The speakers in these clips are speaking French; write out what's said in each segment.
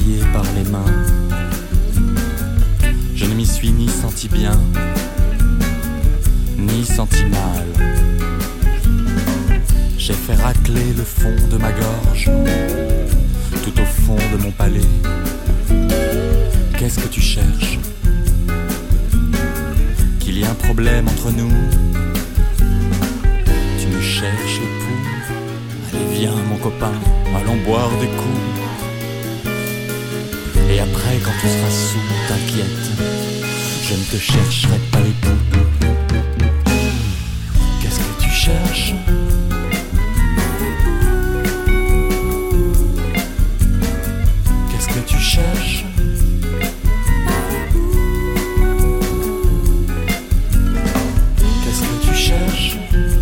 lié par les mains. Je ne m'y suis ni senti bien, ni senti mal. J'ai fait racler le fond de ma gorge, tout au fond de mon palais. Qu'est-ce que tu cherches? Qu'il y a un problème entre nous? Tu me cherches pour... Allez viens mon copain, allons boire des coups. Et après quand tu seras sous, t'inquiète, je ne te chercherai pas les poux. Qu'est-ce que tu cherches? Qu'est-ce que tu cherches? Qu'est-ce que tu cherches?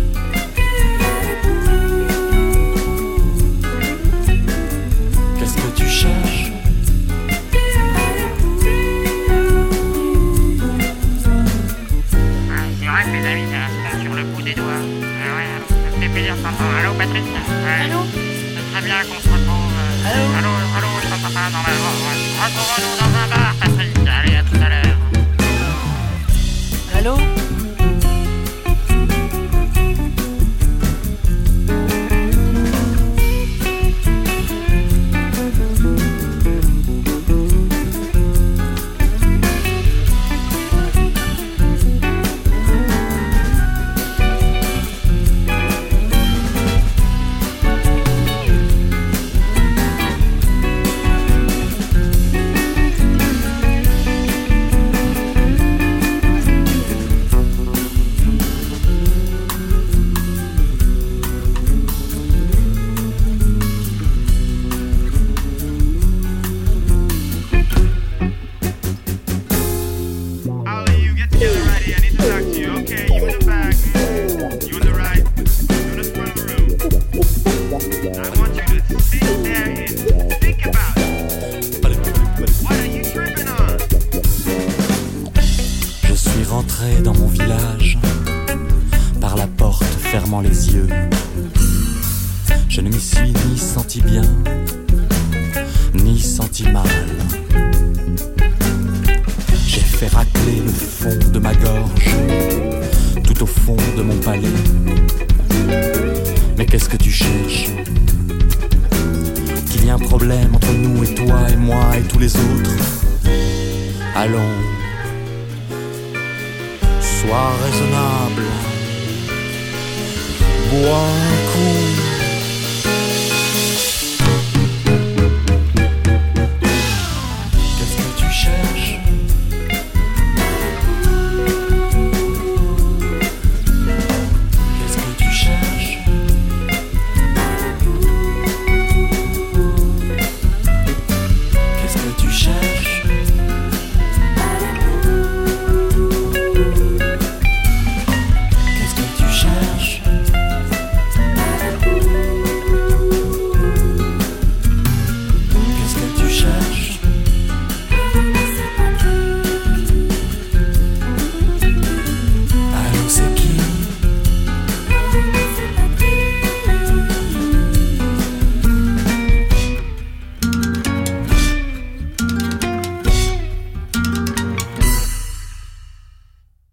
Qu'est-ce que tu cherches? C'est vrai que mes amis, ça se compte sur le bout des doigts. Ouais, ça me fait plaisir de t'entendre. Allô, Patrick? Allô? C'est très bien qu'on se retrouve. Allô? Allô, je t'entends pas dans la... Retrouvons-nous dans un bar, Patrick. Allez, à tout à l'heure. Allô? Je suis rentré dans mon village par la porte fermant les yeux. Je ne m'y suis ni senti bien, ni senti mal. J'ai fait racler le fond de ma gorge, tout au fond de mon palais. Mais qu'est-ce que tu cherches? Qu'il y a un problème entre nous et toi et moi et tous les autres? Allons, sois raisonnable, bois